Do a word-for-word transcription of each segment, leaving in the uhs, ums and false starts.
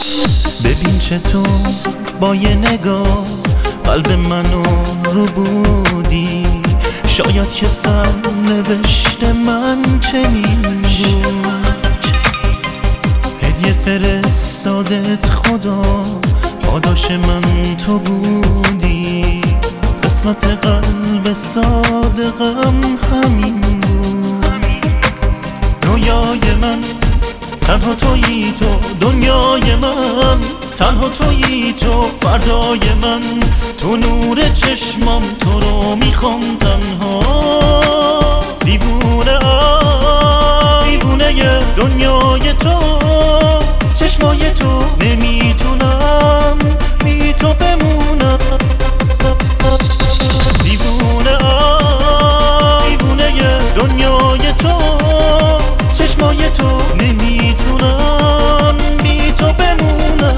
ببین چطور با یه نگاه قلب منو رو بودی، شاید که سرنوشت من چنین بود. هدیه فرستادت خدا، پاداش من تو بودی، قسمت قلب صادقم همین بود. رویای من تنها تویی تو، دنیای من تنها تویی تو، فردای من تو نور چشمام، تو رو میخوام تنها. دیوونه آه دیوونه دنیای تو، چشمای تو، نمیتونم بی تو بمونم. دیوونه آه دیوونه دنیای تو، چشمای تو، نمیتونم بی تو بمونم.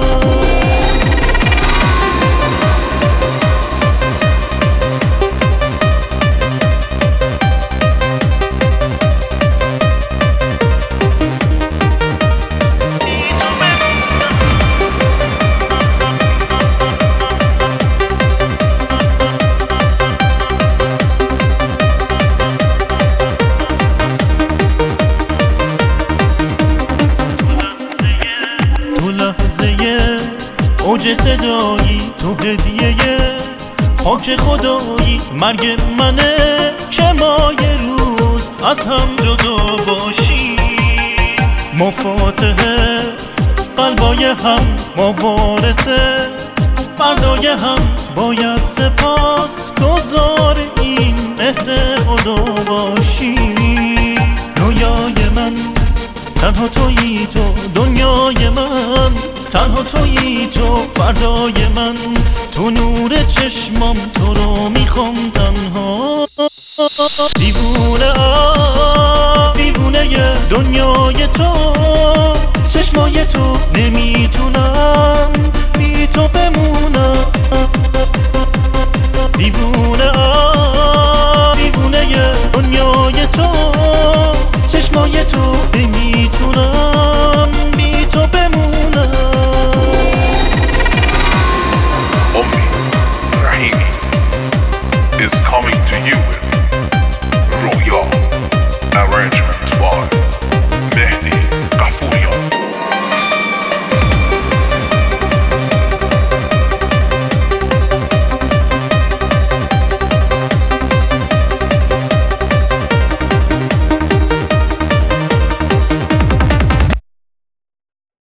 اوج صدایی تو هدیه پاک خدایی، مرگ منه که ما یه روز از هم جدا باشی. ما فاتحه قلبای هم، ما وارثه فردای هم، باید سپاس گزار این مهر خدا باشی. رویای من تنها تویی تو، دنیای من تنها تویی تو، فردای من تو نور چشمام، تو رو میخوام تنها. دیوونه آه دیوونه دنیای تو، چشمای تو، نمیتونم بی تو بمونم. دیوونه آه دیوونه دنیای تو، چشمای تو، نمیتونم بی تو بمونم. Is coming to you with Royal Arrangement.